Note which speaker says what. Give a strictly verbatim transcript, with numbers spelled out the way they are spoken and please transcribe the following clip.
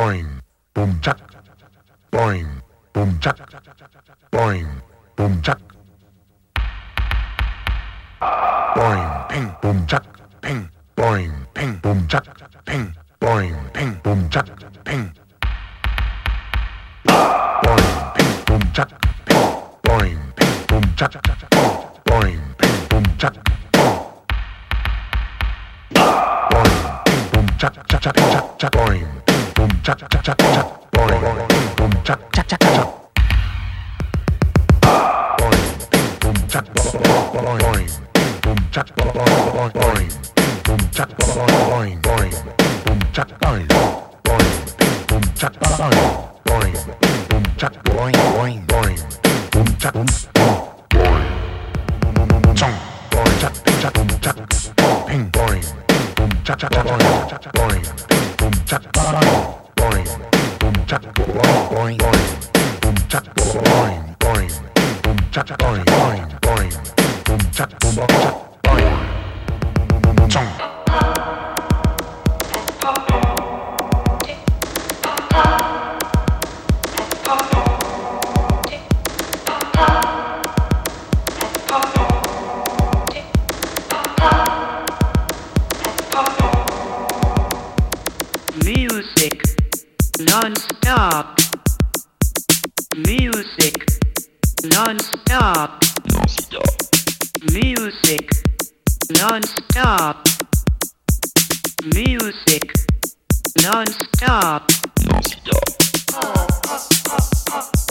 Speaker 1: boing, boom chuck, boing, boom chuck, boing, boom chuck, boing, ping, boom chuck, ping, boing, ping, boom chuck, ping, boing, ping, boom chuck, ping, boing, ping, boom chuck, ping, boing, ping, boom chuck, boing, ping, boom chuck, boing, ping, boom chuck, chuck, chuck, chuck, chuck, boing, ping, boom chuck, chuck, chuck, chuck, boing, ping, boom chuck, chuck, chuck, chuck, boing, ping, boom chuck, boing, ping, boom chuck, boing, boing, ping, boom chuck, boing, boing, ping, boom chuck, boing, boing, ping, boom chuck, boing, boing, ping, boom chuck, boing, boing, boing, ping, boom chuck, boom, boing, chong, boing, chuck, chuck, boom chuck, ping, boing, ping, boom chuck, chuck, boing, boing, ping, boom chuck, boing, boing, ping, boom chuck, boing, boing, boing, ping, boom chuck, boing, boing, ping, boom chuck, boing, boing, boing, ping, boom chuck, boom chuck, boing, chong.
Speaker 2: Music non-stop. Music non-stop. Non-stop. Music non-stop. Music non-stop. Non-stop.